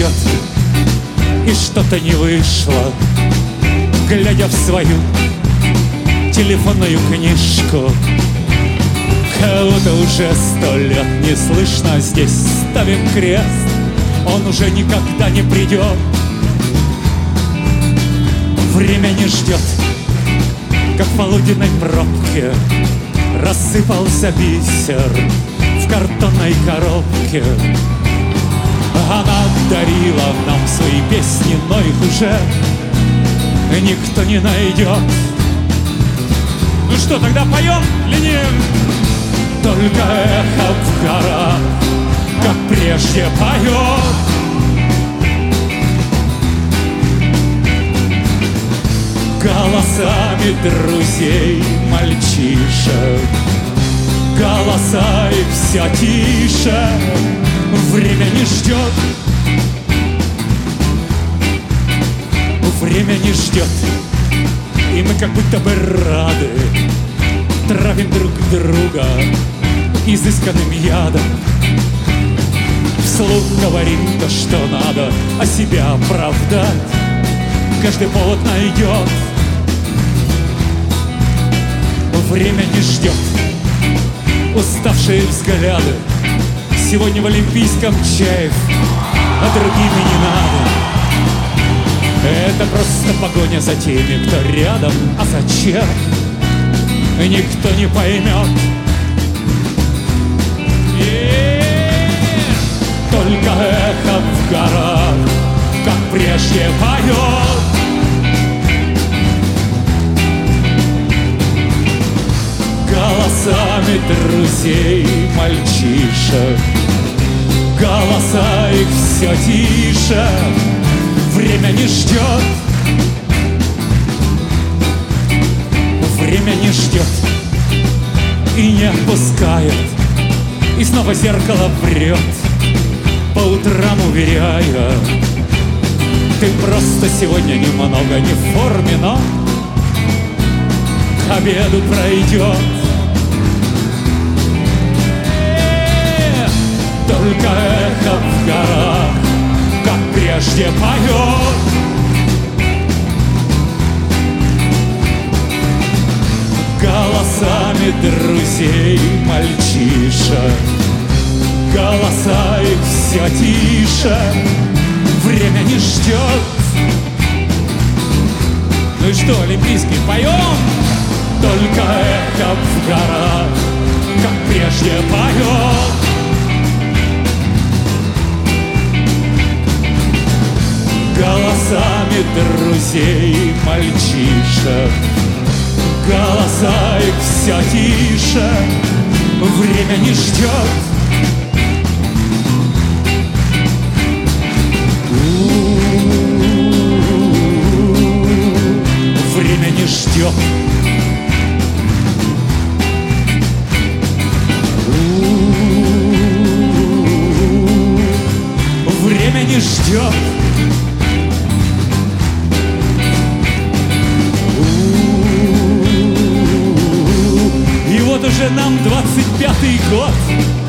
ждет, и что-то не вышло. Глядя в свою телефонную книжку, кого-то уже 100 лет не слышно. Здесь ставим крест, он уже никогда не придет. Время не ждет, как в полуденной пробке рассыпался бисер в картонной коробке. Она дарила нам свои песни, но их уже никто не найдет. Ну что, тогда поем, Ленин? Только эхо в горах, как прежде, поет. Голосами друзей, мальчишек, голоса их все тише. Время не ждет, время не ждет, и мы как будто бы рады травим друг друга изысканным ядом. Вслух говорим то, что надо, а себя оправдать каждый повод найдет. Время не ждет, уставшие взгляды. Сегодня в Олимпийском Чаев, а другими не надо. Это просто погоня за теми, кто рядом, а зачем, никто не поймет. Только эхо в горах, как прежде, поет. Голосами друзей, мальчишек, голоса их все тише. Время не ждет, время не ждет и не отпускает, и снова зеркало врет, по утрам уверяя: ты просто сегодня немного не в форме, но к обеду пройдет. Только эхо в горах, как прежде, поет. Голосами друзей, мальчишек, голоса их все тише. Время не ждет. Ну и что, Олимпийский, поем? Только эхо в горах, как прежде, поет. Голосами друзей, мальчишек, голоса их все тише. Время не ждет. Время не ждет. Время не ждет. И вот уже нам 25-й год.